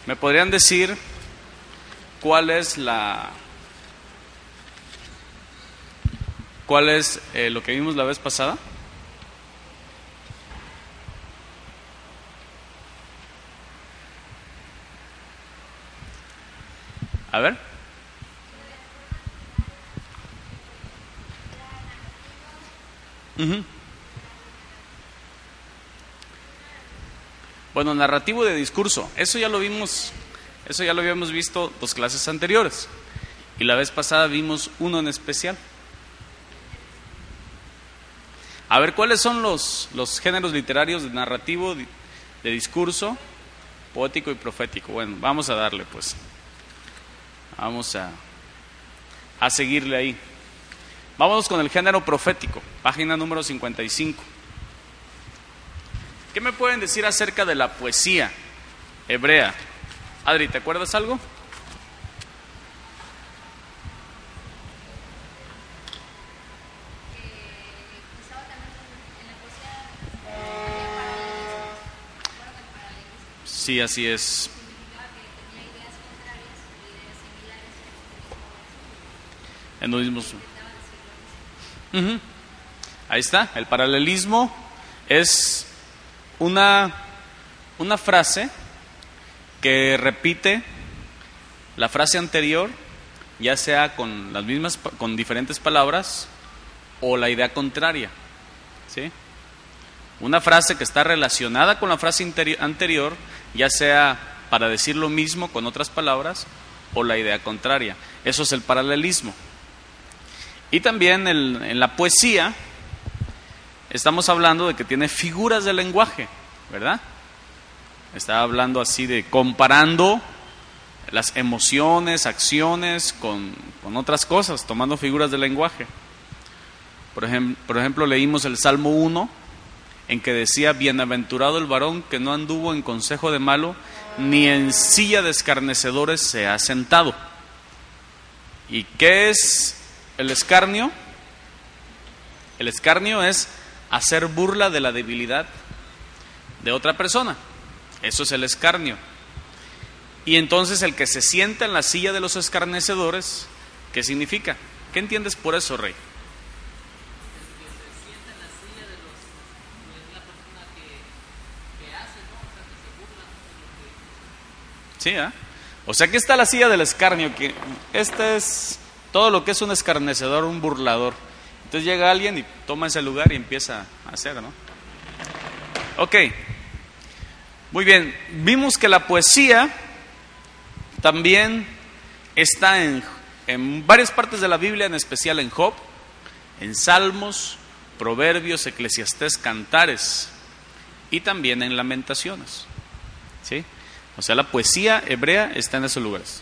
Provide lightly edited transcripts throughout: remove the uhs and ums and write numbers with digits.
¿Me podrían decir cuál es lo que vimos la vez pasada? A ver. Bueno, narrativo de discurso, eso ya lo habíamos visto 2 clases anteriores. Y la vez pasada vimos uno en especial. A ver, ¿cuáles son los géneros literarios de narrativo, de discurso, poético y profético? Bueno, vamos a darle pues. Vamos a seguirle ahí. Vámonos con el género profético, página número 55. ¿Qué me pueden decir acerca de la poesía hebrea? Adri, ¿te acuerdas algo? Sí, así es. En los mismos. Ahí está, el paralelismo es una frase que repite la frase anterior, ya sea con diferentes palabras o la idea contraria, ¿sí? Una frase que está relacionada con la frase anterior, ya sea para decir lo mismo con otras palabras o la idea contraria. Eso es el paralelismo. Y también en la poesía estamos hablando de que tiene figuras de lenguaje, ¿verdad? Está hablando así de comparando las emociones, acciones con otras cosas, tomando figuras de lenguaje. Por ejemplo, leímos el Salmo 1, en que decía: bienaventurado el varón que no anduvo en consejo de malo, ni en silla de escarnecedores se ha sentado. ¿Y qué es el escarnio? El escarnio es hacer burla de la debilidad de otra persona. Eso es el escarnio. Y entonces el que se sienta en la silla de los escarnecedores, ¿qué significa? ¿Qué entiendes por eso, Rey? El que se sienta en la silla de los, es la persona que hace, ¿no? O sea, que se burla de lo que... Sí, ¿eh? O sea, aquí está la silla del escarnio, que este es todo lo que es un escarnecedor, un burlador. Entonces llega alguien y toma ese lugar y empieza a hacer, ¿no? Ok, muy bien. Vimos que la poesía también está en varias partes de la Biblia, en especial en Job, en Salmos, Proverbios, Eclesiastés, Cantares y también en Lamentaciones, ¿sí? O sea, la poesía hebrea está en esos lugares.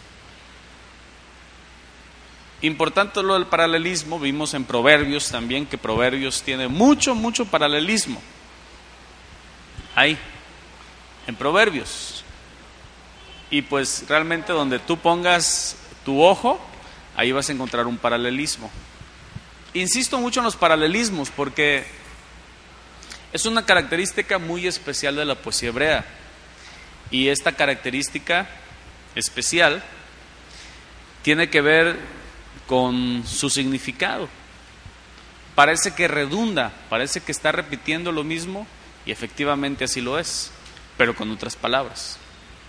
Importante lo del paralelismo, vimos en Proverbios también que Proverbios tiene mucho paralelismo. Ahí, en Proverbios. Y pues realmente donde tú pongas tu ojo, ahí vas a encontrar un paralelismo. Insisto mucho en los paralelismos porque es una característica muy especial de la poesía hebrea. Y esta característica especial tiene que ver con su significado. Parece que redunda, parece que está repitiendo lo mismo, y efectivamente así lo es, pero con otras palabras.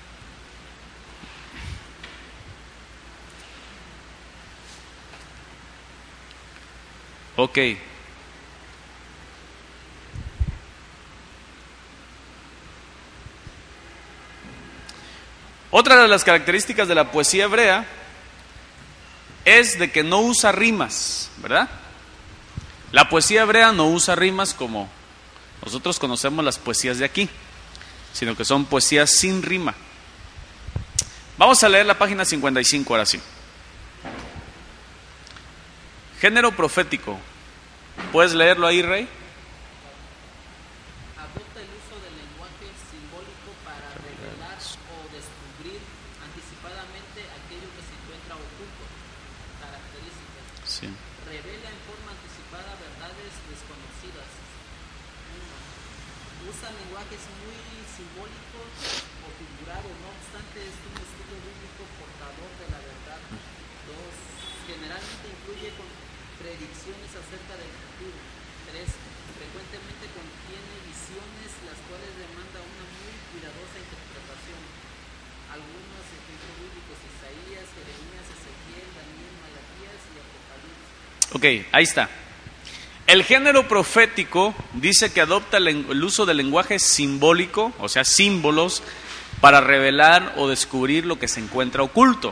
Ok. Otra de las características de la poesía hebrea es de que no usa rimas, ¿verdad? La poesía hebrea no usa rimas como nosotros conocemos las poesías de aquí, sino que son poesías sin rima. Vamos a leer la página 55 ahora sí. Género profético. ¿Puedes leerlo ahí, Rey? Adopta el uso del lenguaje simbólico para revelar o descubrir anticipadamente aquello que se encuentra oculto. Características. Sí. Revela en forma anticipada verdades desconocidas. 1. Usa lenguajes muy simbólicos o figurados, no obstante es un predicciones acerca del futuro. 3. Frecuentemente contiene visiones las cuales demandan una muy cuidadosa interpretación. Algunos ejemplos bíblicos: Isaías, Jeremías, Ezequiel, Daniel, Malaquías y Apocalipsis. Ok, ahí está. El género profético dice que adopta el uso del lenguaje simbólico, o sea, símbolos, para revelar o descubrir lo que se encuentra oculto.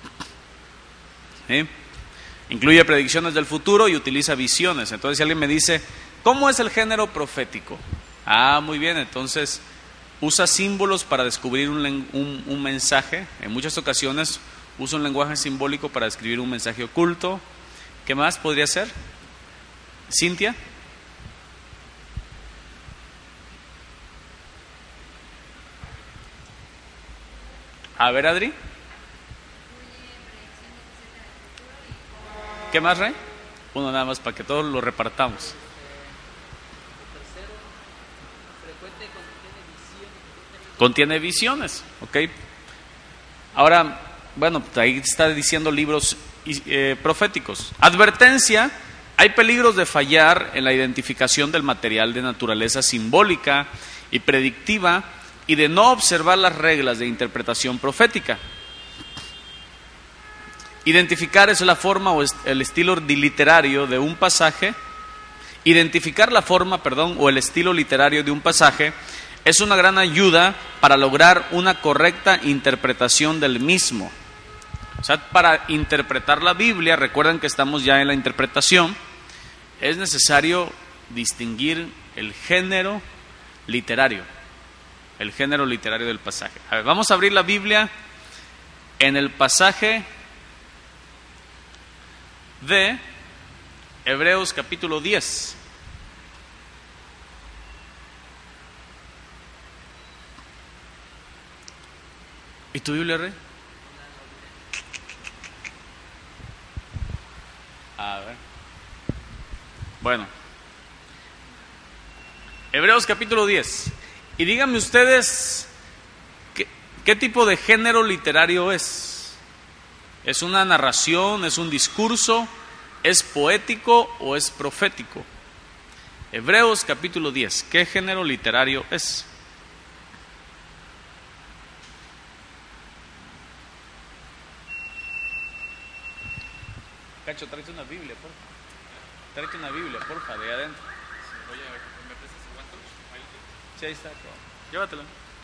¿Sí? Incluye predicciones del futuro y utiliza visiones. Entonces, si alguien me dice, ¿cómo es el género profético? Ah, muy bien, entonces usa símbolos para descubrir un mensaje. En muchas ocasiones usa un lenguaje simbólico para describir un mensaje oculto. ¿Qué más podría ser? Cintia. A ver, Adri. ¿Qué más, Rey? Uno nada más para que todos lo repartamos. Contiene visiones, ¿ok? Ahora, bueno, ahí está diciendo libros proféticos. Advertencia: hay peligros de fallar en la identificación del material de naturaleza simbólica y predictiva y de no observar las reglas de interpretación profética. Identificar es la forma o el estilo literario de un pasaje. Identificar la forma, o el estilo literario de un pasaje es una gran ayuda para lograr una correcta interpretación del mismo. O sea, para interpretar la Biblia, recuerden que estamos ya en la interpretación, es necesario distinguir el género literario del pasaje. A ver, vamos a abrir la Biblia en el pasaje de Hebreos capítulo 10. ¿Y tu Biblia, Rey? A ver. Bueno. Hebreos capítulo 10. Y díganme ustedes, ¿qué tipo de género literario es? ¿Es una narración? ¿Es un discurso? ¿Es poético o es profético? Hebreos capítulo 10. ¿Qué género literario es? Cacho, tráete una Biblia, porfa. Tráete una Biblia, porfa, de adentro. Oye, ¿me prestas el guanto? Sí, ahí está. Llévatelo.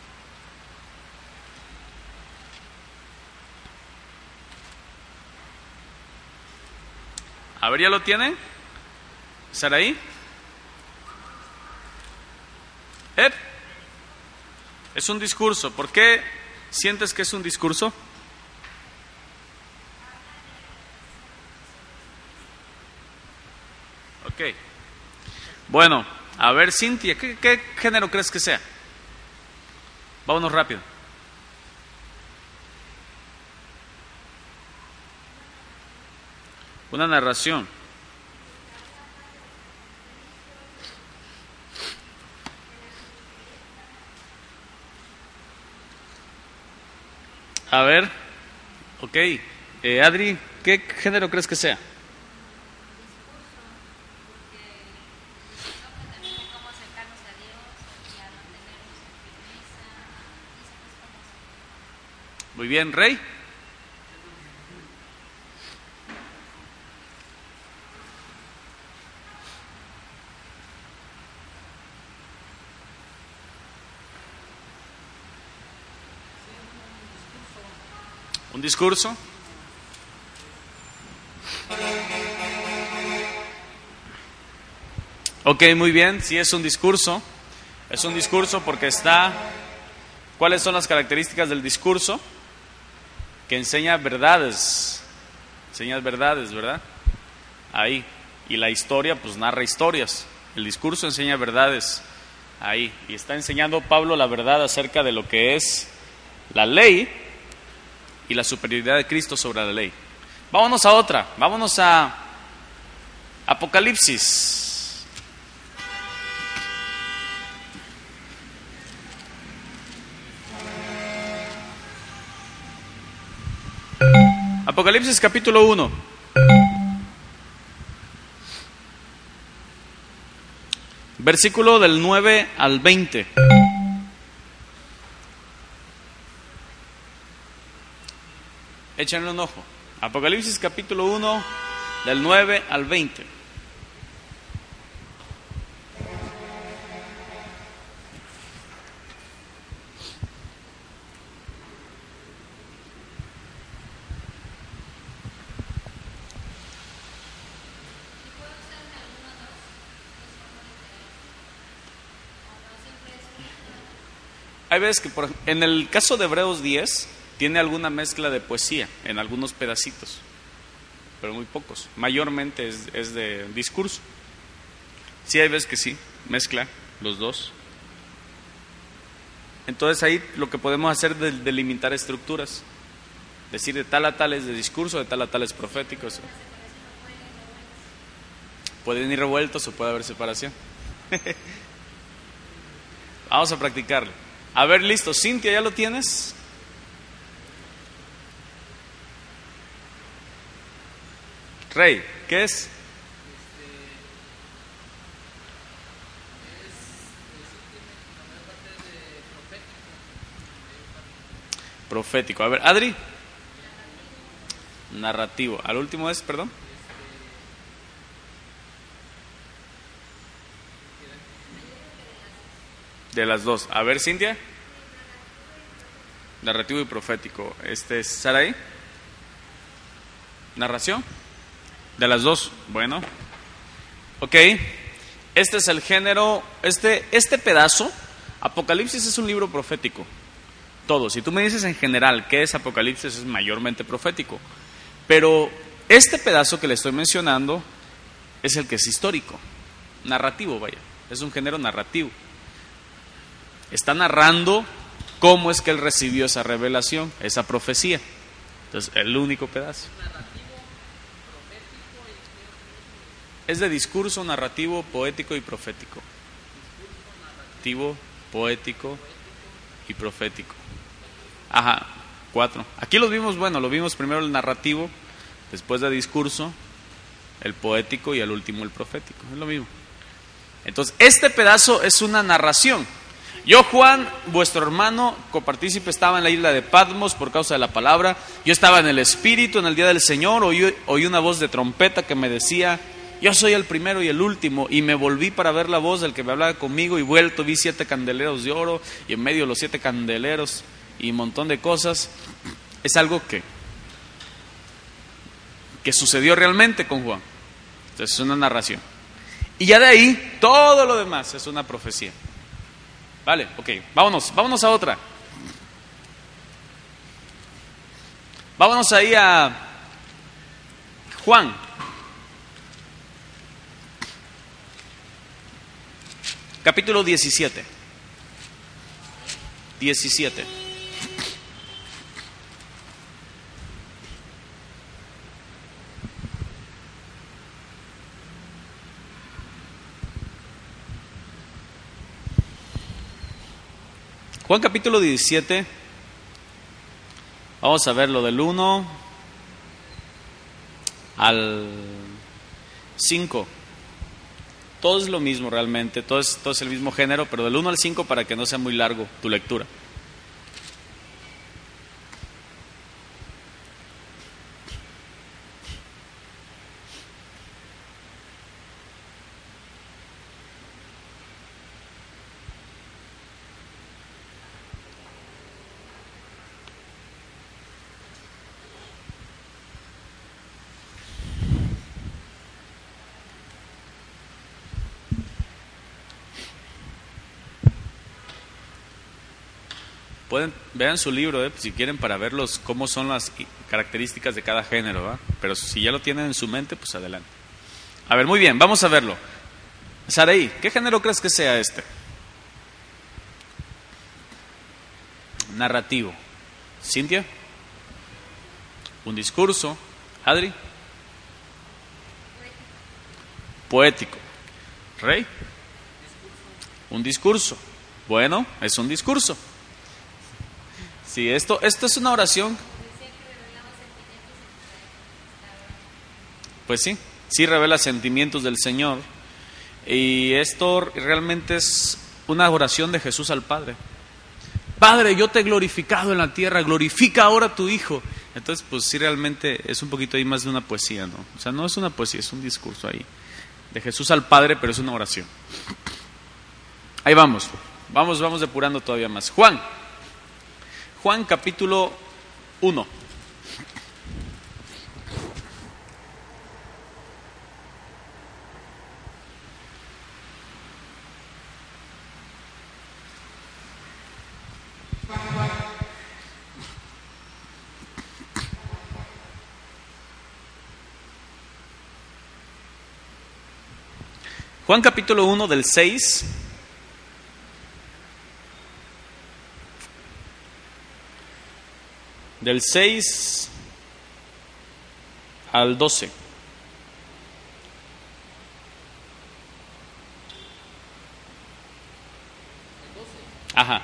A ver, ¿ya lo tiene? ¿Saraí? Es un discurso. ¿Por qué sientes que es un discurso? Ok. Bueno, a ver, Cintia, ¿qué género crees que sea? Vámonos rápido. Una narración. A ver, ok. Adri, ¿qué género crees que sea? Muy bien, Rey. ¿Un discurso? Ok, muy bien, sí es un discurso. Es un discurso porque está... ¿Cuáles son las características del discurso? Que enseña verdades. Enseña verdades, ¿verdad? Ahí. Y la historia, pues narra historias. El discurso enseña verdades. Ahí. Y está enseñando Pablo la verdad acerca de lo que es la ley y la superioridad de Cristo sobre la ley. Vámonos a otra. Vámonos a Apocalipsis. Apocalipsis capítulo 1. versículo del 9 al 20. Échenle un ojo. Apocalipsis capítulo 1, del 9 al 20. Hay veces que en el caso de Hebreos 10 tiene alguna mezcla de poesía en algunos pedacitos, pero muy pocos. Mayormente es de discurso. Sí, hay veces que sí, mezcla los dos. Entonces ahí lo que podemos hacer es delimitar estructuras. Decir de tal a tal es de discurso, de tal a tal es proféticos. Pueden ir revueltos o puede haber separación. Vamos a practicarlo. A ver, listo. Cintia, ¿ya lo tienes? Rey, ¿qué es? Profético. A ver, Adri. Narrativo. Al último es, perdón. De las dos. A ver, Cintia. Narrativo y profético. Es Sarai. Narración. De las dos. Bueno. Ok. Este es el género. Este pedazo. Apocalipsis es un libro profético. Todo. Si tú me dices en general qué es Apocalipsis, es mayormente profético. Pero este pedazo que le estoy mencionando es el que es histórico. Narrativo, vaya. Es un género narrativo. Está narrando cómo es que él recibió esa revelación, esa profecía. Entonces, el único pedazo. Es de discurso, narrativo, poético y profético. Narrativo, poético y profético. Ajá, 4. Aquí los vimos, lo vimos primero el narrativo, después de discurso, el poético y al último el profético. Es lo mismo. Entonces, este pedazo es una narración. Yo, Juan, vuestro hermano, copartícipe, estaba en la isla de Patmos por causa de la palabra. Yo estaba en el Espíritu en el día del Señor. Oí una voz de trompeta que me decía: yo soy el primero y el último. Y me volví para ver la voz del que me hablaba conmigo, y vuelto vi 7 candeleros de oro, y en medio de los 7 candeleros y un montón de cosas. Es algo que sucedió realmente con Juan. Entonces es una narración. Y ya de ahí, todo lo demás es una profecía. Vale, ok, vámonos a otra. Vámonos ahí a Juan. Capítulo 17. 17. Juan capítulo 17, vamos a ver lo del 1 al 5. Todo es lo mismo realmente, todo es el mismo género, pero del 1 al 5 para que no sea muy largo tu lectura. Vean su libro, si quieren, para ver cómo son las características de cada género, ¿verdad? Pero si ya lo tienen en su mente, pues adelante. A ver, muy bien, vamos a verlo. Saraí, ¿qué género crees que sea este? Narrativo. Cintia. Un discurso. Adri. Poético. Rey. Un discurso. Bueno, es un discurso. Sí, esto es una oración. Pues sí revela sentimientos del Señor. Y esto realmente es una oración de Jesús al Padre. Padre, yo te he glorificado en la tierra, glorifica ahora a tu Hijo. Entonces, pues sí, realmente es un poquito ahí más de una poesía, ¿no? O sea, no es una poesía, es un discurso ahí de Jesús al Padre, pero es una oración. Ahí vamos depurando todavía más. Juan capítulo 1. Juan capítulo 1 del 6 al 12. Ajá.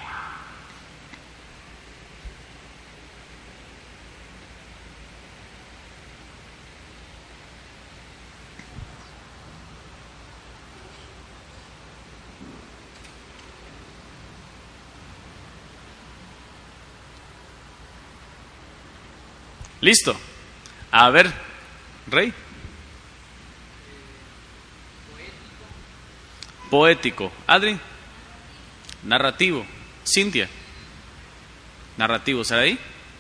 Listo. A ver, Rey. Poético. Adri. Narrativo. Cintia. Narrativo. ¿Saraí?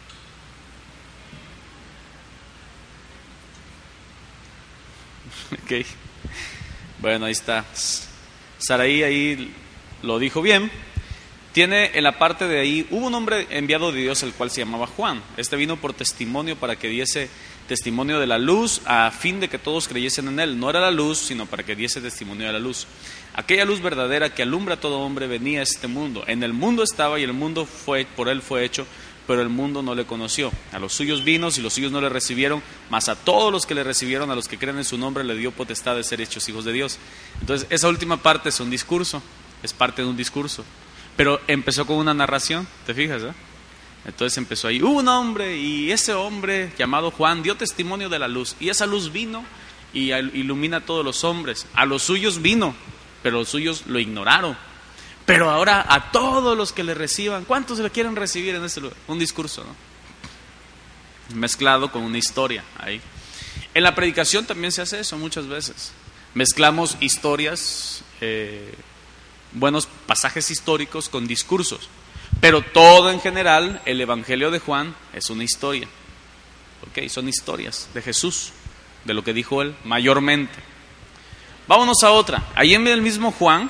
Ok. Bueno, ahí está. Saraí ahí lo dijo bien. Tiene en la parte de ahí, hubo un hombre enviado de Dios el cual se llamaba Juan. Este vino por testimonio para que diese testimonio de la luz a fin de que todos creyesen en él. No era la luz, sino para que diese testimonio de la luz. Aquella luz verdadera que alumbra a todo hombre venía a este mundo. En el mundo estaba y el mundo por él fue hecho, pero el mundo no le conoció. A los suyos vino y los suyos no le recibieron, mas a todos los que le recibieron, a los que creen en su nombre, le dio potestad de ser hechos hijos de Dios. Entonces, esa última parte es un discurso, es parte de un discurso. Pero empezó con una narración, ¿te fijas? Entonces empezó ahí, hubo un hombre y ese hombre llamado Juan dio testimonio de la luz. Y esa luz vino y ilumina a todos los hombres. A los suyos vino, pero los suyos lo ignoraron. Pero ahora a todos los que le reciban, ¿cuántos le quieren recibir en este lugar? Un discurso, ¿no? Mezclado con una historia ahí. En la predicación también se hace eso muchas veces. Mezclamos historias, buenos pasajes históricos con discursos, pero todo en general, el Evangelio de Juan es una historia, ¿ok? Son historias de Jesús, de lo que dijo él, mayormente. Vámonos a otra, ahí en el mismo Juan,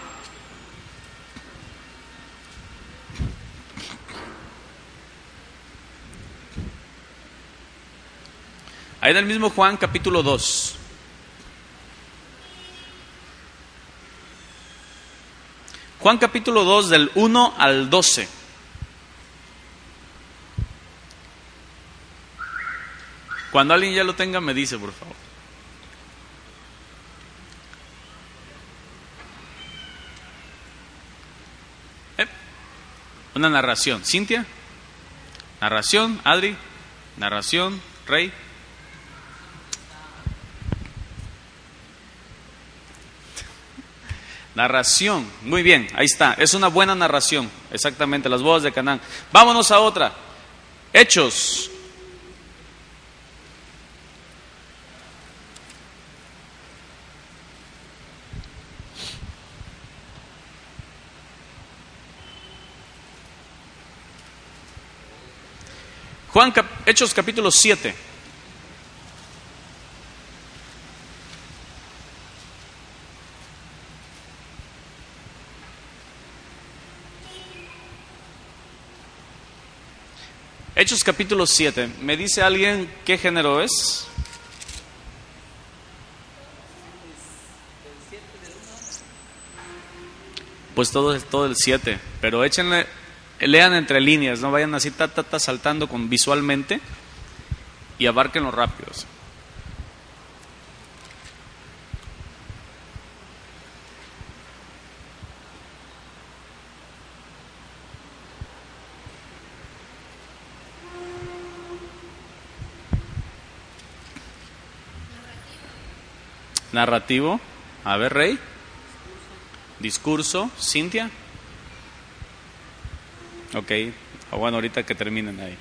ahí en el mismo Juan capítulo 2. Juan capítulo 2 del 1 al 12. Cuando alguien ya lo tenga me dice, por favor. Una narración. Cintia. Narración. Adri. Narración. Rey. Narración, muy bien, ahí está, es una buena narración, exactamente, las bodas de Canaán. Vámonos a otra, Hechos. Hechos capítulo 7. Hechos capítulo 7. ¿Me dice alguien qué género es? Pues todo el 7. Pero échenle, lean entre líneas, no vayan así saltando visualmente y abárquenlo rápido. Narrativo. A ver, Rey. Discurso, Cintia. Ok, bueno, ahorita que terminen ahí.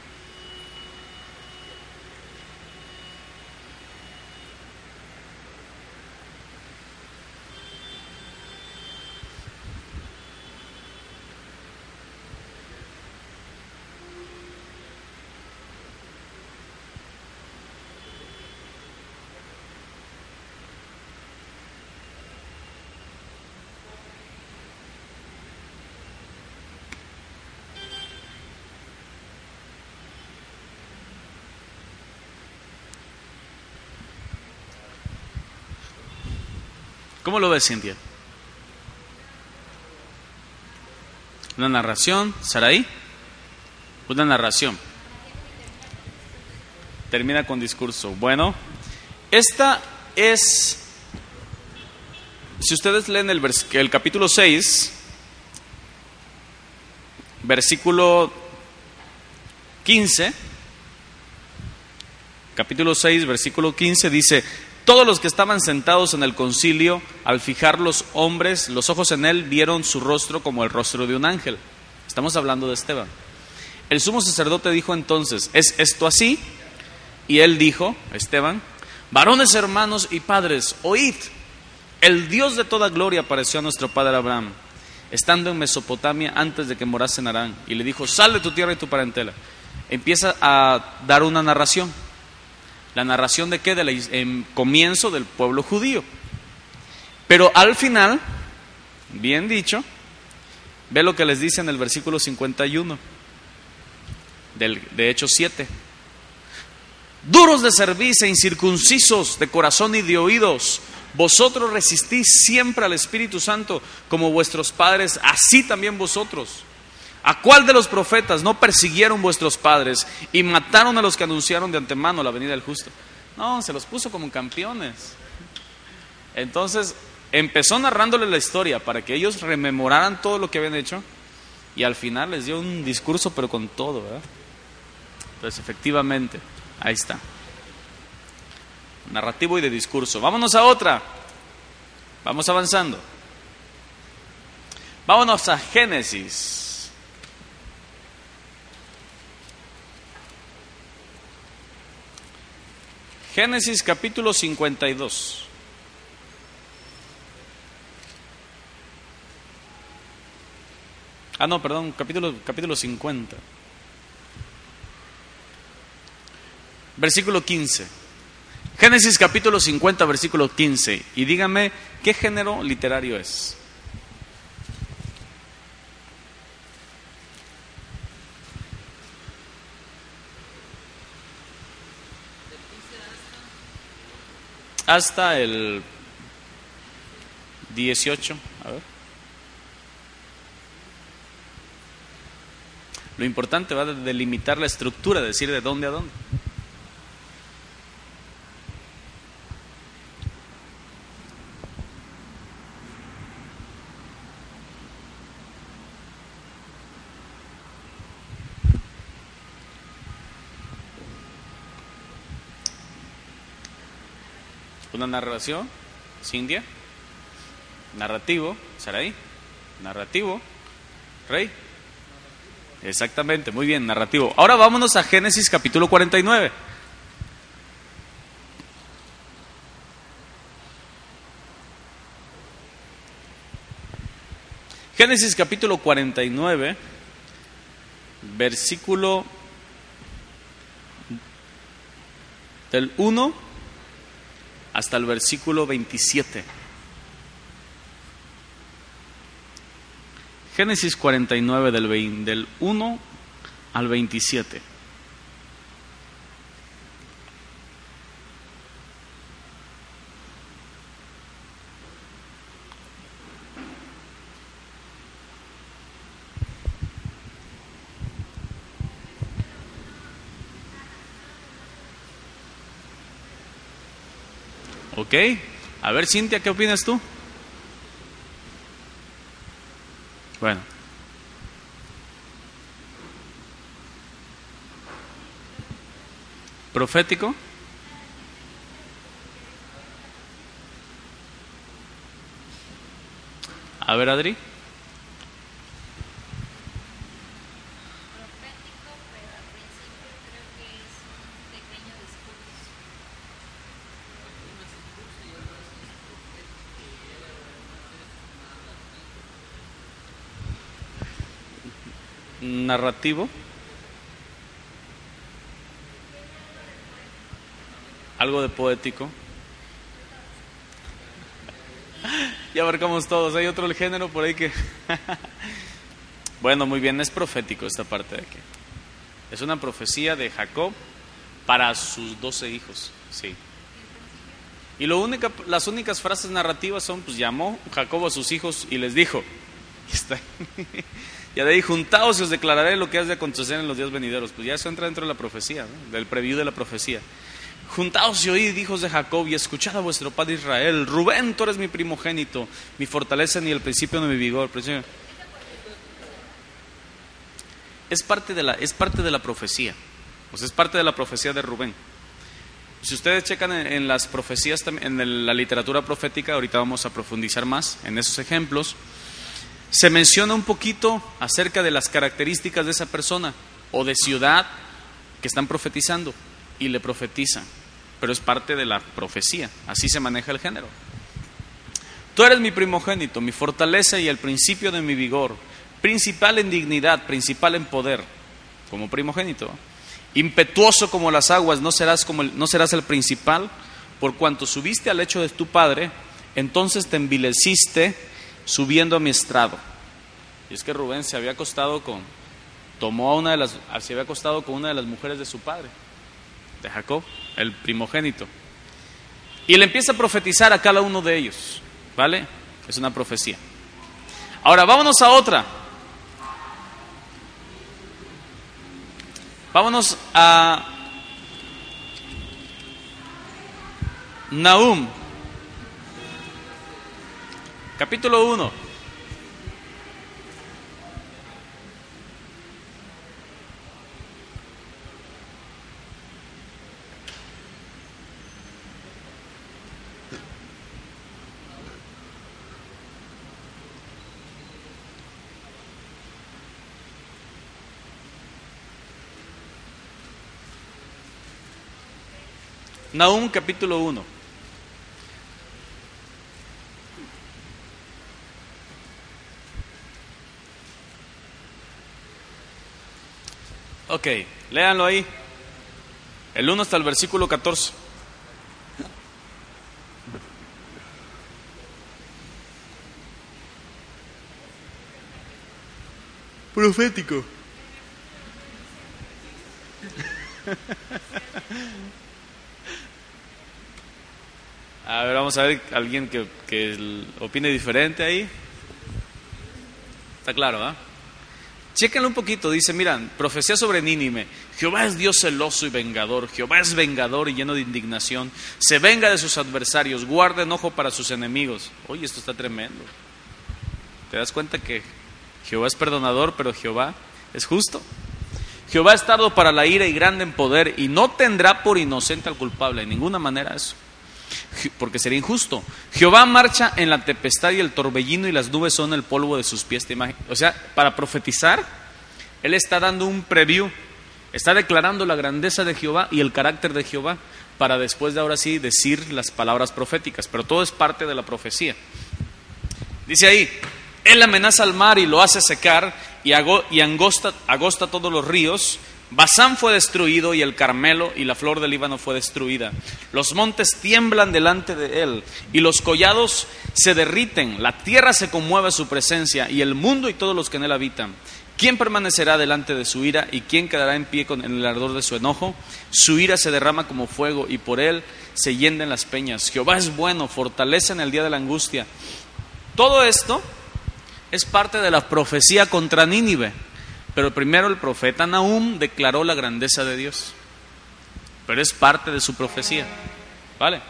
¿Cómo lo ves, Cintia? Una narración, Saraí. Una narración. Termina con discurso. Bueno, esta es, si ustedes leen el capítulo 6, versículo 15, capítulo 6, versículo 15, dice: todos los que estaban sentados en el concilio, al fijar los hombres los ojos en él, vieron su rostro como el rostro de un ángel. Estamos hablando de Esteban. El sumo sacerdote dijo entonces: ¿es esto así? Y él dijo, Esteban: varones, hermanos y padres, oíd. El Dios de toda gloria apareció a nuestro padre Abraham, estando en Mesopotamia antes de que morase en Harán, y le dijo: sal de tu tierra y tu parentela. Empieza a dar una narración. ¿La narración de qué? Del comienzo del pueblo judío. Pero al final, bien dicho, ve lo que les dice en el versículo 51 de Hechos 7. Duros de cerviz e incircuncisos de corazón y de oídos, vosotros resistís siempre al Espíritu Santo como vuestros padres, así también vosotros. ¿A cuál de los profetas no persiguieron vuestros padres y mataron a los que anunciaron de antemano la venida del justo? No, se los puso como campeones. Entonces empezó narrándole la historia para que ellos rememoraran todo lo que habían hecho, y al final les dio un discurso pero con todo, ¿verdad? Entonces efectivamente, ahí está. Narrativo y de discurso. Vámonos a otra. Vamos avanzando. Vámonos a Génesis. Génesis capítulo 52. Capítulo 50. Versículo 15. Génesis capítulo 50, versículo 15. Y dígame, ¿qué género literario es? Hasta el 18. A ver. Lo importante va a delimitar la estructura, decir de dónde a dónde. Una narración, Cintia. Narrativo, Saraí. Narrativo, Rey. Exactamente, muy bien, narrativo. Ahora vámonos a Génesis capítulo 49. Génesis capítulo 49, versículo del 1 hasta el versículo 27. Génesis 49 del 1 al 27. Ok, a ver, Cintia, ¿qué opinas tú? Bueno. ¿Profético? A ver, Adri. Profético, pero al principio creo que es un pequeño discurso. Narrativo. Algo de poético. Ya abarcamos todos. Hay otro género por ahí que... Bueno, muy bien, es profético esta parte de aquí. Es una profecía de Jacob para sus 12 hijos, sí. Y las únicas frases narrativas son, pues llamó Jacob a sus hijos y les dijo, ya de ahí, juntaos y os declararé lo que has de acontecer en los días venideros. Pues ya eso entra dentro de la profecía, ¿no? Del preview de la profecía. Juntaos y oíd, hijos de Jacob, y escuchad a vuestro padre Israel. Rubén, tú eres mi primogénito, mi fortaleza ni el principio de mi vigor. Es parte de la profecía. Pues es parte de la profecía de Rubén. Si ustedes checan en las profecías, en la literatura profética, ahorita vamos a profundizar más en esos ejemplos, se menciona un poquito acerca de las características de esa persona o de ciudad que están profetizando y le profetizan, pero es parte de la profecía, así se maneja el género. Tú eres mi primogénito, mi fortaleza y el principio de mi vigor, principal en dignidad, principal en poder, como primogénito. Impetuoso como las aguas, no serás el principal, por cuanto subiste al lecho de tu padre, entonces te envileciste subiendo a mi estrado. Y es que Rubén se había acostado con una de las mujeres de su padre, de Jacob, el primogénito. Y le empieza a profetizar a cada uno de ellos, ¿vale? Es una profecía. Ahora, vámonos a otra. Vámonos a Nahum, capítulo 1. Nahum capítulo 1. Ok, léanlo ahí. El 1 hasta el versículo 14. Profético. A ver, vamos a ver alguien que opine diferente ahí. Está claro, ¿ah? Chéquenlo un poquito, dice, miran, profecía sobre Nínive. Jehová es Dios celoso y vengador. Jehová es vengador y lleno de indignación. Se venga de sus adversarios, guarda enojo para sus enemigos. Oye, esto está tremendo. ¿Te das cuenta que Jehová es perdonador, pero Jehová es justo? Jehová es tardo para la ira y grande en poder, y no tendrá por inocente al culpable, de ninguna manera eso, porque sería injusto. Jehová marcha en la tempestad y el torbellino, y las nubes son el polvo de sus pies. O sea, para profetizar, él está dando un preview, está declarando la grandeza de Jehová y el carácter de Jehová, para después de ahora sí decir las palabras proféticas, pero todo es parte de la profecía. Dice ahí, él amenaza al mar y lo hace secar, y agosta todos los ríos. Basán fue destruido, y el Carmelo y la flor del Líbano fue destruida. Los montes tiemblan delante de él, y los collados se derriten. La tierra se conmueve a su presencia, y el mundo y todos los que en él habitan. ¿Quién permanecerá delante de su ira, y quién quedará en pie en el ardor de su enojo? Su ira se derrama como fuego, y por él se hienden las peñas. Jehová es bueno, fortalece en el día de la angustia. Todo esto es parte de la profecía contra Nínive. Pero primero el profeta Nahum declaró la grandeza de Dios. Pero es parte de su profecía. ¿Vale?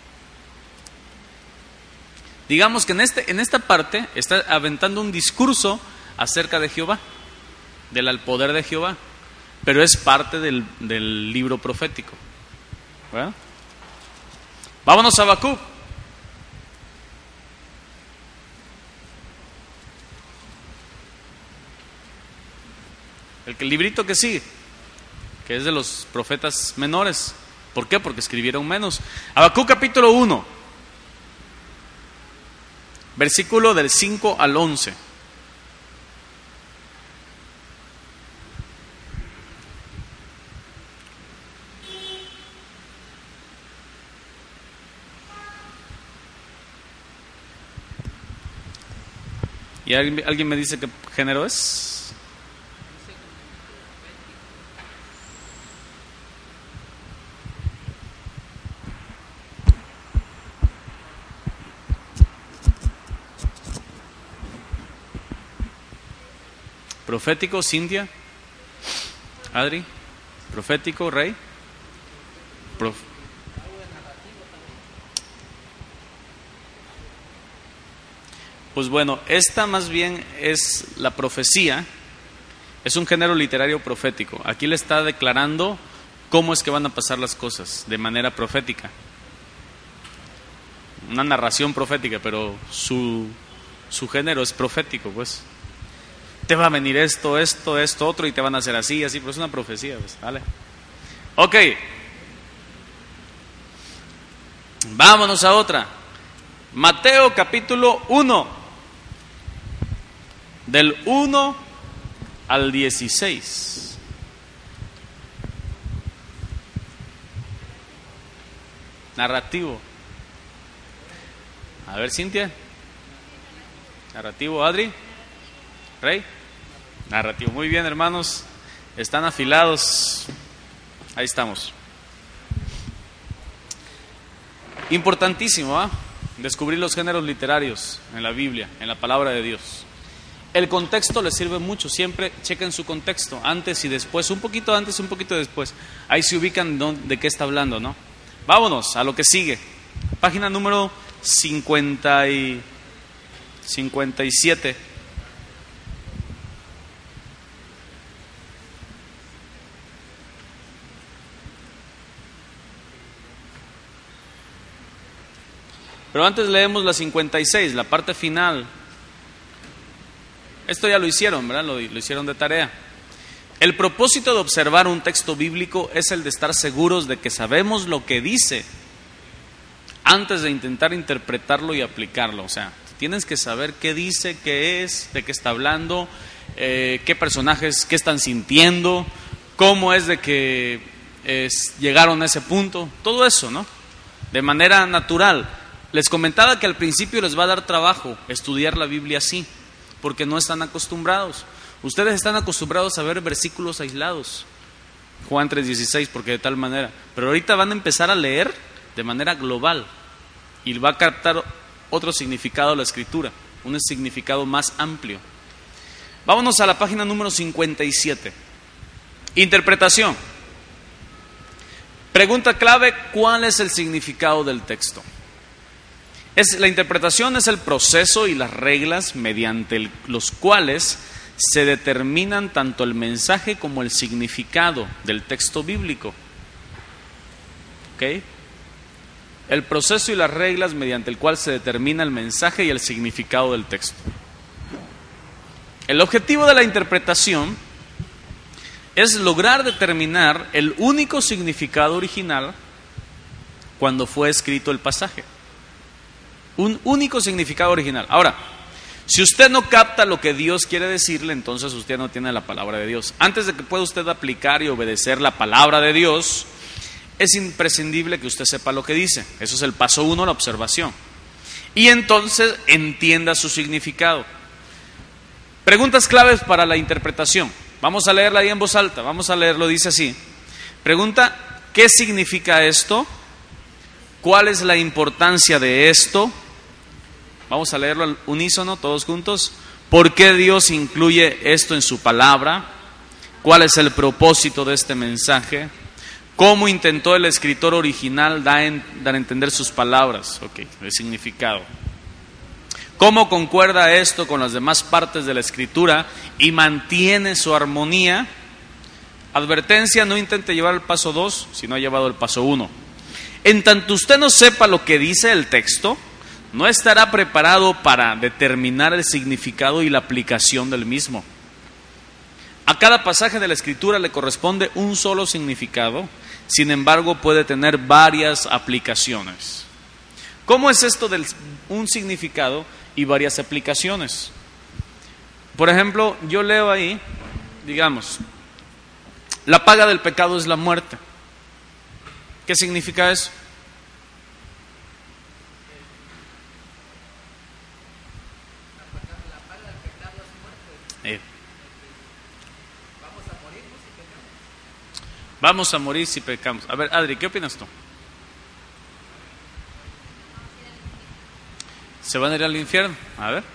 Digamos que en esta parte está aventando un discurso acerca de Jehová, del poder de Jehová. Pero es parte del libro profético. ¿Verdad? Vámonos a Habacuc. El librito que sigue, que es de los profetas menores. ¿Por qué? Porque escribieron menos. Habacuc capítulo 1, versículo del 5 al 11. ¿Y alguien me dice qué género es? Profético, Cintia, Adri, profético, Rey. Pues bueno, esta más bien es la profecía, es un género literario profético. Aquí le está declarando cómo es que van a pasar las cosas de manera profética. Una narración profética, pero su género es profético, pues. Te va a venir esto, otro, y te van a hacer así, pero es una profecía, pues, ¿vale? Ok. Vámonos a otra. Mateo capítulo 1. Del 1 al 16. Narrativo. A ver, Cintia. Narrativo, Adri. Rey. Narrativo. Muy bien, hermanos. Están afilados. Ahí estamos. Importantísimo, descubrir los géneros literarios en la Biblia, en la palabra de Dios. El contexto les sirve mucho, siempre chequen su contexto, antes y después, un poquito antes, un poquito después. Ahí se ubican de qué está hablando, ¿no? Vámonos a lo que sigue. Página número 57. Pero antes leemos la 56, la parte final. Esto ya lo hicieron, ¿verdad? Lo hicieron de tarea. El propósito de observar un texto bíblico es el de estar seguros de que sabemos lo que dice antes de intentar interpretarlo y aplicarlo. O sea, tienes que saber qué dice, qué es, de qué está hablando, qué personajes, qué están sintiendo, cómo es de que llegaron a ese punto. Todo eso, ¿no? De manera natural. Les comentaba que al principio les va a dar trabajo estudiar la Biblia así, porque no están acostumbrados. Ustedes están acostumbrados a ver versículos aislados, Juan 3:16, porque de tal manera. Pero ahorita van a empezar a leer de manera global y va a captar otro significado a la Escritura, un significado más amplio. Vámonos a la página número 57. Interpretación. Pregunta clave: ¿cuál es el significado del texto? La interpretación es el proceso y las reglas mediante los cuales se determinan tanto el mensaje como el significado del texto bíblico. ¿Ok? El proceso y las reglas mediante el cual se determina el mensaje y el significado del texto. El objetivo de la interpretación es lograr determinar el único significado original cuando fue escrito el pasaje. Un único significado original. Ahora, si usted no capta lo que Dios quiere decirle, entonces usted no tiene la palabra de Dios. Antes de que pueda usted aplicar y obedecer la palabra de Dios, es imprescindible que usted sepa lo que dice. Eso es el paso 1, la observación. Y entonces entienda su significado. Preguntas claves para la interpretación. Vamos a leerla ahí en voz alta. Vamos a leerlo, dice así. Pregunta: ¿qué significa esto? ¿Cuál es la importancia de esto? Vamos a leerlo al unísono, todos juntos. ¿Por qué Dios incluye esto en su palabra? ¿Cuál es el propósito de este mensaje? ¿Cómo intentó el escritor original dar a entender sus palabras? Ok, el significado. ¿Cómo concuerda esto con las demás partes de la Escritura y mantiene su armonía? Advertencia: no intente llevar el paso 2 si no ha llevado el paso 1. En tanto usted no sepa lo que dice el texto, no estará preparado para determinar el significado y la aplicación del mismo. A cada pasaje de la Escritura le corresponde un solo significado, sin embargo puede tener varias aplicaciones. ¿Cómo es esto de un significado y varias aplicaciones? Por ejemplo, yo leo ahí, digamos, la paga del pecado es la muerte. ¿Qué significa eso? La paga del pecado es muerte. Vamos a morirnos si pecamos. Vamos a morir si pecamos. A ver, Adri, ¿qué opinas tú? ¿Se van a ir al infierno? A ver.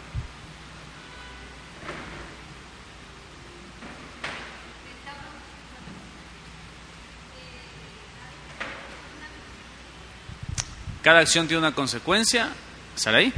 Cada acción tiene una consecuencia. ¿Saraí?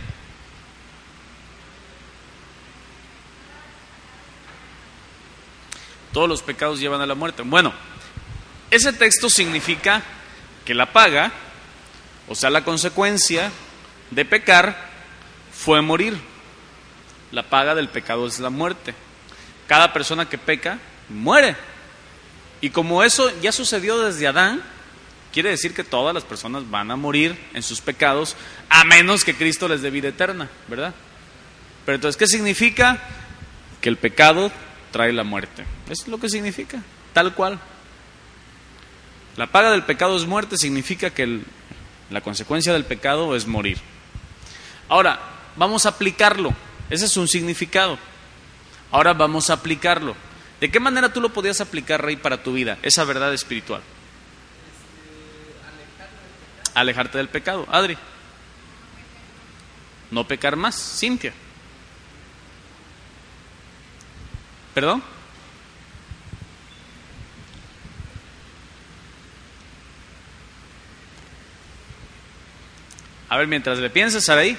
Todos los pecados llevan a la muerte. Bueno, ese texto significa que la paga, o sea, la consecuencia de pecar, fue morir. La paga del pecado es la muerte. Cada persona que peca, muere. Y como eso ya sucedió desde Adán, quiere decir que todas las personas van a morir en sus pecados, a menos que Cristo les dé vida eterna, ¿verdad? Pero entonces, ¿qué significa? Que el pecado trae la muerte. Eso es lo que significa, tal cual. La paga del pecado es muerte, significa que la consecuencia del pecado es morir. Ahora, vamos a aplicarlo. Ese es un significado. Ahora vamos a aplicarlo. ¿De qué manera tú lo podías aplicar, Rey, para tu vida, esa verdad espiritual? Alejarte del pecado. Adri. No pecar más. Cintia. ¿Perdón? A ver, mientras le piensas, Saraí.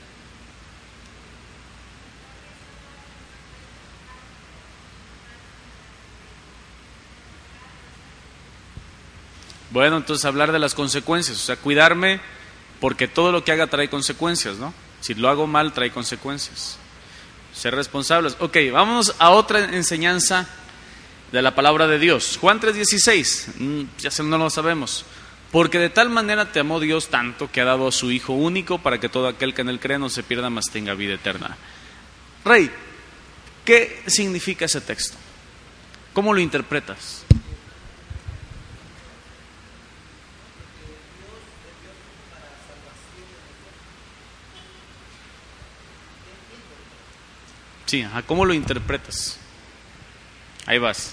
Bueno, entonces hablar de las consecuencias, o sea, cuidarme porque todo lo que haga trae consecuencias, ¿no? Si lo hago mal, trae consecuencias. Ser responsables. Ok, vámonos a otra enseñanza de la palabra de Dios. Juan 3:16, ya no lo sabemos. Porque de tal manera te amó Dios tanto que ha dado a su Hijo único para que todo aquel que en él cree no se pierda, mas tenga vida eterna. Rey, ¿qué significa ese texto? ¿Cómo lo interpretas? Sí, ajá, ¿cómo lo interpretas? Ahí vas.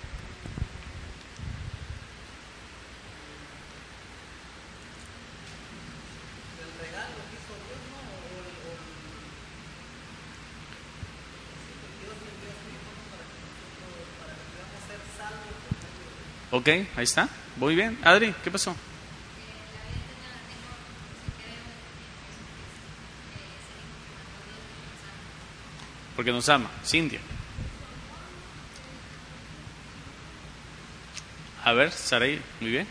Ok, ahí está. Muy bien. Adri, ¿qué pasó? Porque nos ama. Cintia. A ver, Sarai, muy bien.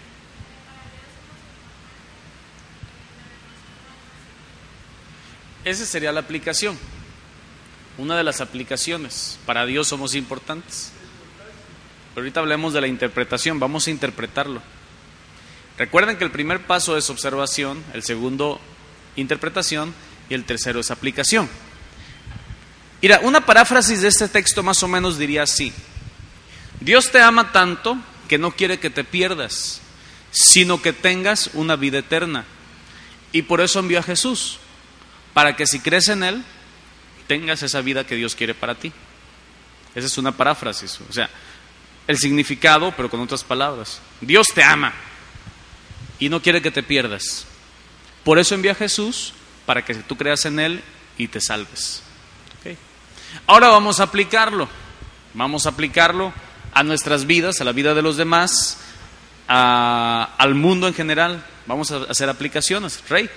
Esa sería la aplicación. Una de las aplicaciones. Para Dios somos importantes. Pero ahorita hablemos de la interpretación. Vamos a interpretarlo. Recuerden que el primer paso es observación, el segundo interpretación y el tercero es aplicación. Mira, una paráfrasis de este texto más o menos diría así: Dios te ama tanto que no quiere que te pierdas, sino que tengas una vida eterna. Y por eso envió a Jesús, para que si crees en Él, tengas esa vida que Dios quiere para ti. Esa es una paráfrasis, o sea, el significado, pero con otras palabras. Dios te ama y no quiere que te pierdas. Por eso envió a Jesús, para que tú creas en Él y te salves. ¿Okay? Ahora vamos a aplicarlo. Vamos a aplicarlo a nuestras vidas, a la vida de los demás, al mundo en general. Vamos a hacer aplicaciones. Rey.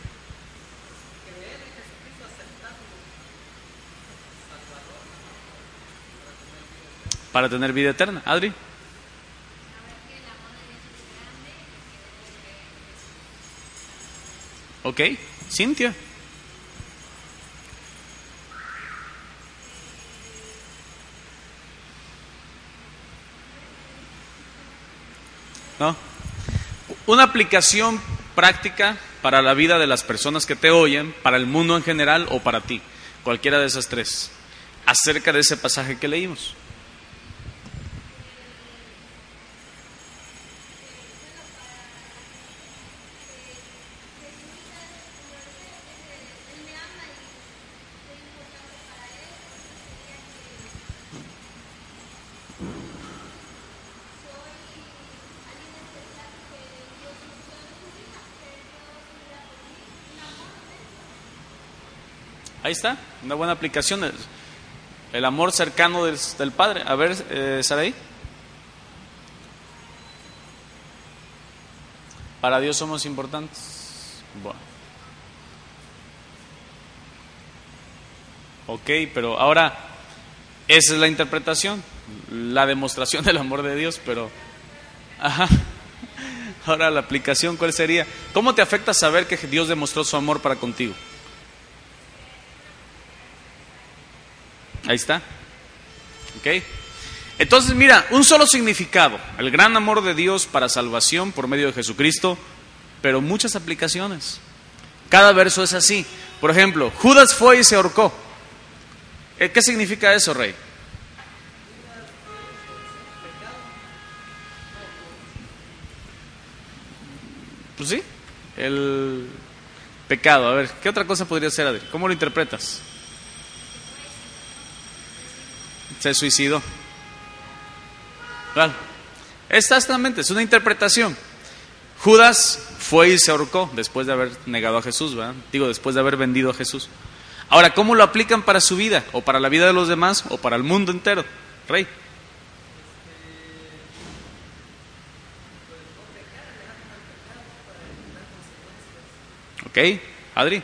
Para tener vida eterna. Adri. Ok. Cintia. ¿no? Una aplicación práctica para la vida de las personas que te oyen, para el mundo en general o para ti, cualquiera de esas tres, acerca de ese pasaje que leímos. Ahí está, una buena aplicación, el amor cercano del Padre. A ver, Saraí. Para Dios somos importantes. Bueno. Ok, pero ahora, esa es la interpretación, la demostración del amor de Dios, pero... Ajá. Ahora la aplicación, ¿cuál sería? ¿Cómo te afecta saber que Dios demostró su amor para contigo? Ahí está. ¿Ok? Entonces, mira, un solo significado, el gran amor de Dios para salvación por medio de Jesucristo, pero muchas aplicaciones. Cada verso es así. Por ejemplo, Judas fue y se ahorcó. ¿Qué significa eso, Rey? Pues sí, el pecado. A ver, ¿qué otra cosa podría ser, Adri? ¿Cómo lo interpretas? Se suicidó. Claro. Exactamente, es una interpretación. Judas fue y se ahorcó después de haber negado a Jesús, ¿verdad? Digo, después de haber vendido a Jesús. Ahora, ¿cómo lo aplican para su vida? ¿O para la vida de los demás? ¿O para el mundo entero? Rey. Ok, Adri.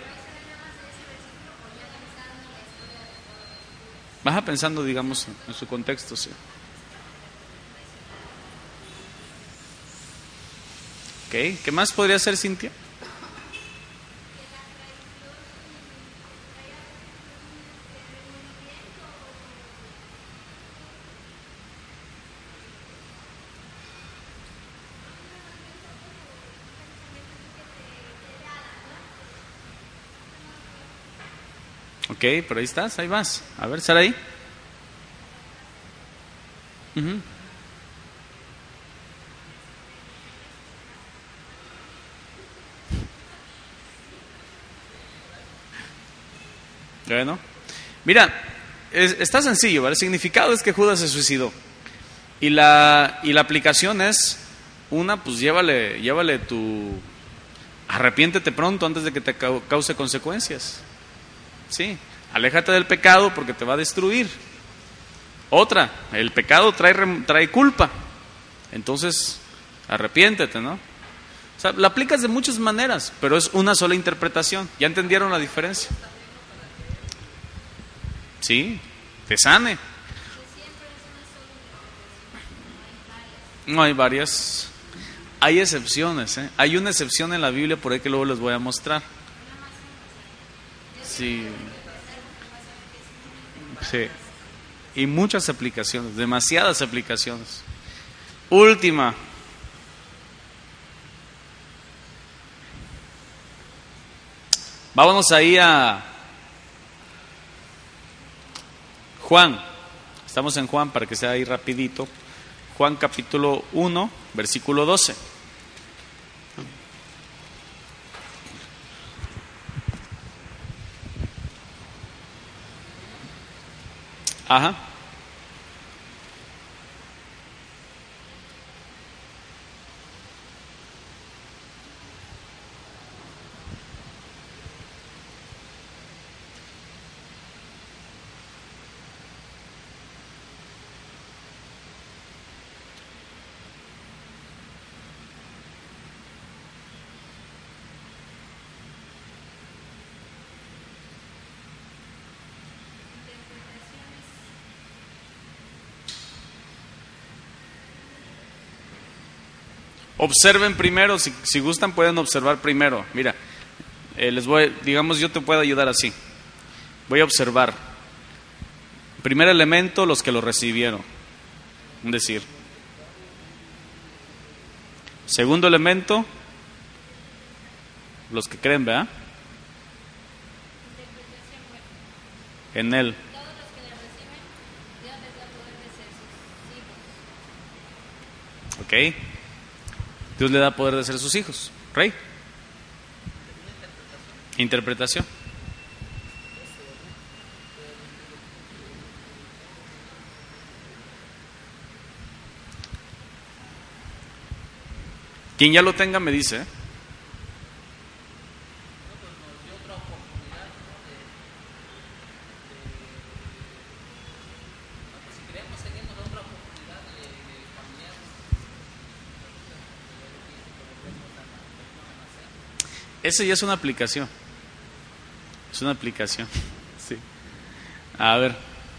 Baja pensando, digamos, en su contexto, sí. Ok, ¿qué más podría ser, Cintia? Ok, pero ahí estás, ahí vas. A ver, Saraí. Uh-huh. Bueno, mira, está sencillo, ¿vale? El significado es que Judas se suicidó. Y la aplicación es una, pues llévale tu... Arrepiéntete pronto antes de que te cause consecuencias. Sí, aléjate del pecado porque te va a destruir. Otra, el pecado trae culpa. Entonces, arrepiéntete, ¿no? O sea, la aplicas de muchas maneras, pero es una sola interpretación. ¿Ya entendieron la diferencia? Sí, te sane. No hay varias. Hay excepciones, ¿eh? Hay una excepción en la Biblia por ahí que luego les voy a mostrar. Sí. Sí. Y muchas aplicaciones, demasiadas aplicaciones. Última. Vámonos ahí a Juan. Estamos en Juan para que sea ahí rapidito. Juan capítulo 1, versículo 12. Ajá. Observen primero, si gustan pueden observar primero. Mira, digamos, yo te puedo ayudar así. Voy a observar. Primer elemento, los que lo recibieron. Es decir, Segundo elemento, los que creen, ¿verdad? En Él. Todos los que le reciben, Dios les da poder de ser sus hijos. ¿Ok? Dios le da poder de ser sus hijos. Rey. Interpretación. Quien ya lo tenga me dice. No, pues nos dio otra oportunidad, ¿no? No, pues si creemos en Él, nos da otra oportunidad de cambiar. Ese ya es una aplicación. Es una aplicación. Sí. A ver.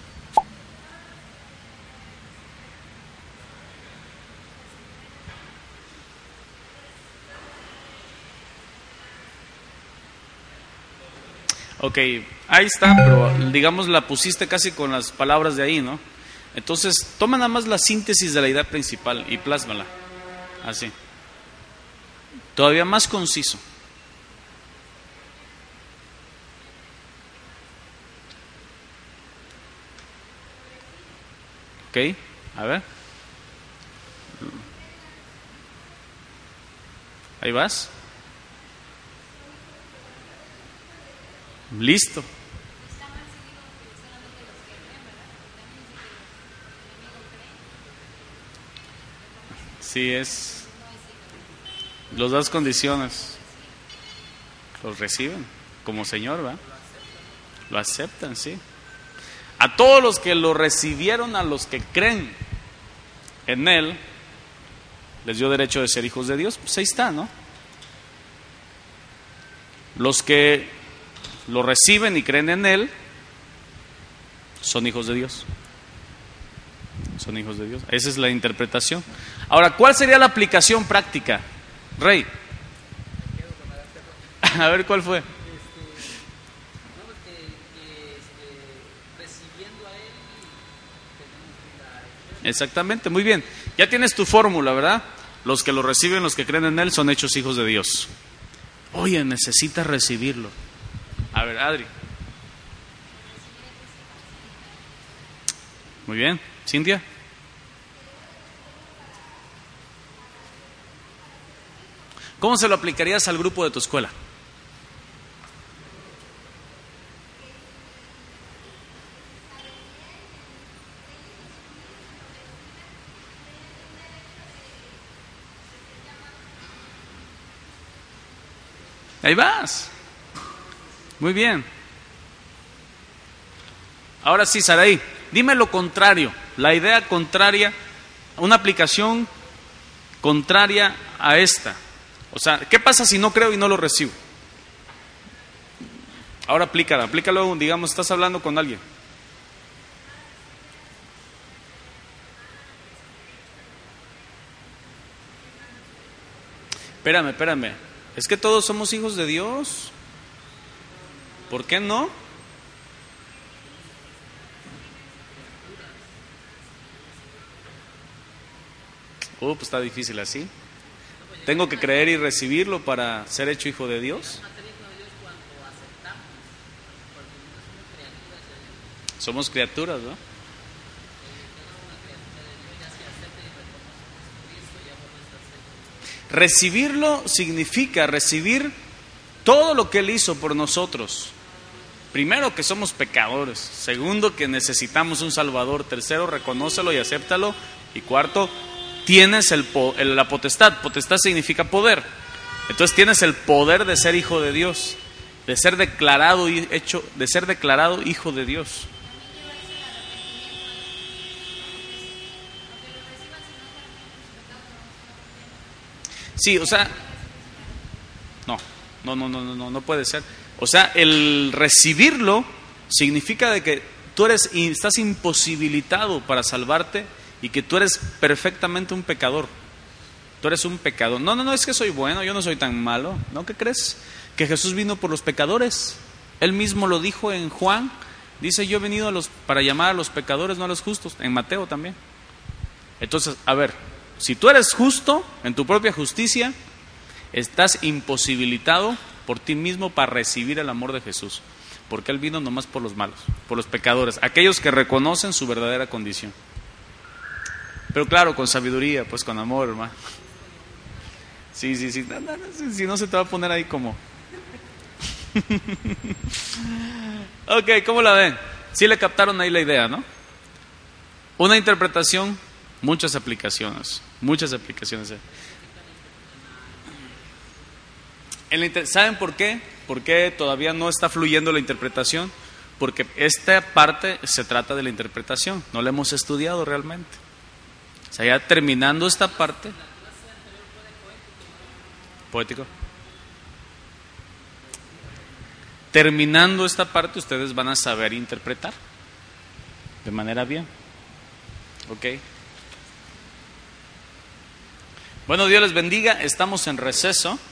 Ok, ahí está, pero digamos la pusiste casi con las palabras de ahí, ¿no? Entonces, toma nada más la síntesis de la idea principal y plásmala. Así. Todavía más conciso. Ok, a ver. Ahí vas. Listo. Sí, es. Los das condiciones. Los reciben como Señor, ¿va? Lo aceptan, sí. A todos los que lo recibieron, a los que creen en Él, les dio derecho de ser hijos de Dios. Pues ahí está, ¿no? Los que lo reciben y creen en Él son hijos de Dios. Son hijos de Dios. Esa es la interpretación. Ahora, ¿cuál sería la aplicación práctica? Rey. A ver, ¿cuál fue? No, pues recibiendo a Él tenemos vida eterna. Exactamente, muy bien. Ya tienes tu fórmula, ¿verdad? Los que lo reciben, los que creen en Él, son hechos hijos de Dios. Oye, necesitas recibirlo. A ver, Adri. Muy bien. Cintia. ¿Cómo se lo aplicarías al grupo de tu escuela? Ahí vas. Muy bien. Ahora sí, Saraí, dime lo contrario, la idea contraria, una aplicación contraria a esta. O sea, ¿qué pasa si no creo y no lo recibo? Ahora aplícalo, digamos, estás hablando con alguien. Espérame. Es que todos somos hijos de Dios. ¿Por qué no? Pues está difícil así. ¿Tengo que creer y recibirlo para ser hecho hijo de Dios? Somos criaturas, ¿no? Recibirlo significa recibir todo lo que Él hizo por nosotros. Primero, que somos pecadores. Segundo, que necesitamos un Salvador. Tercero, reconócelo y acéptalo. Y cuarto, tienes la potestad. Potestad significa poder. Entonces tienes el poder de ser hijo de Dios, de ser declarado hijo de Dios. Sí, o sea, no puede ser. O sea, el recibirlo significa de que tú estás imposibilitado para salvarte y que tú eres perfectamente un pecador. Tú eres un pecador. No, es que soy bueno, yo no soy tan malo. ¿No? ¿Qué crees? Que Jesús vino por los pecadores. Él mismo lo dijo en Juan. Dice, yo he venido para llamar a los pecadores, no a los justos. En Mateo también. Entonces, a ver, Si tú eres justo en tu propia justicia, estás imposibilitado por ti mismo para recibir el amor de Jesús. Porque Él vino nomás por los malos, por los pecadores, aquellos que reconocen su verdadera condición. Pero claro, con sabiduría, pues con amor, hermano. Sí. Si no se te va a poner ahí como... Ok, ¿cómo la ven? Sí le captaron ahí la idea, ¿no? Una interpretación, muchas aplicaciones. ¿Saben por qué? ¿Por qué todavía no está fluyendo la interpretación? Porque esta parte se trata de la interpretación, no la hemos estudiado realmente. O sea, ya terminando esta parte... Poético. Terminando esta parte, ustedes van a saber interpretar de manera bien. ¿Ok? Bueno, Dios les bendiga. Estamos en receso.